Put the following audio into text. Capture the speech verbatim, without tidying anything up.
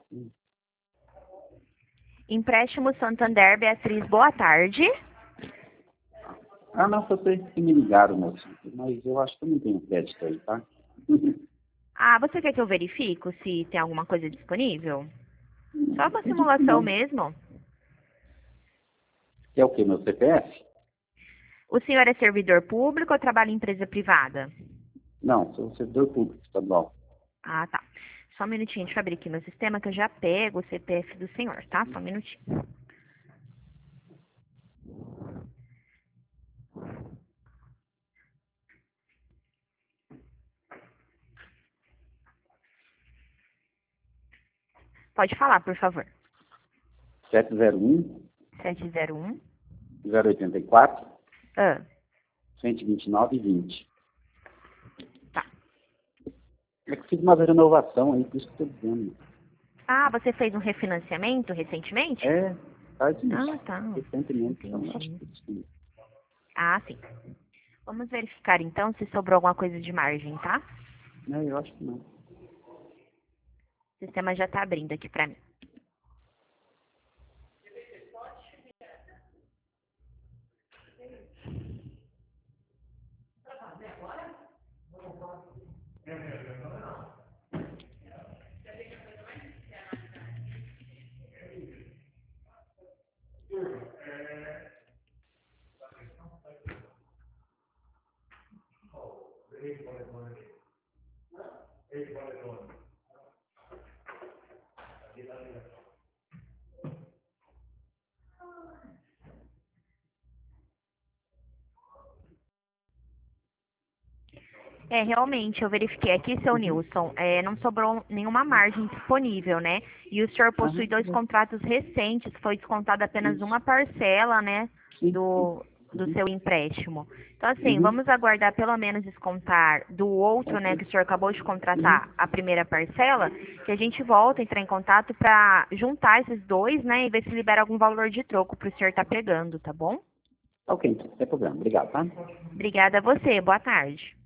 Empréstimo Santander, Beatriz, boa tarde. Ah, não, foi pra eles que me ligaram, moço. Mas eu acho que eu não tenho crédito aí, tá? Ah, você quer que eu verifico se tem alguma coisa disponível? Só uma Acredito que simulação não. mesmo. Que é o quê? Meu C P F? O senhor é servidor público ou trabalha em empresa privada? Não, sou servidor público estadual. Ah, tá. Só um minutinho, deixa eu abrir aqui meu sistema que eu já pego o C P F do senhor, tá? Só um minutinho. Pode falar, por favor. sete zero um, sete zero um. zero oito quatro, Ah, cento e vinte e nove, vinte. tá. É que fiz uma renovação aí, por isso que eu tô dizendo. Ah, você fez um refinanciamento recentemente? É, faz Ah, isso. tá. Recentemente, então acho Entendi. que sim. Ah, sim. Vamos verificar então se sobrou alguma coisa de margem, tá? Não, eu acho que não. O sistema já tá abrindo aqui pra mim. É, realmente, eu verifiquei aqui, seu Uhum. Nilson, é, não sobrou nenhuma margem disponível, né? E o senhor possui Aham, dois contratos recentes, foi descontada apenas isso. uma parcela, né, Sim. do, do Uhum. seu empréstimo. Então, assim, Uhum. vamos aguardar pelo menos descontar do outro, né, Ok. que o senhor acabou de Uhum. contratar, a primeira parcela, que a gente volta a entrar em contato para juntar esses dois, né, e ver se libera algum valor de troco para o senhor estar pegando, tá bom? Ok, então, sem problema. Obrigado, tá? Obrigada a você, boa tarde.